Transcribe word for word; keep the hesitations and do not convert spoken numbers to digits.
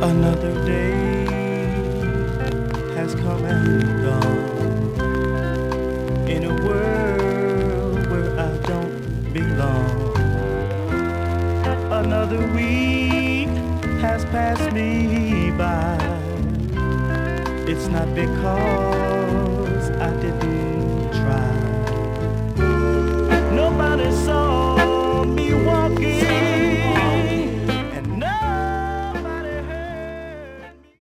Another day has come and gone in a world where I don't belong. Another week has passed me by. It's not because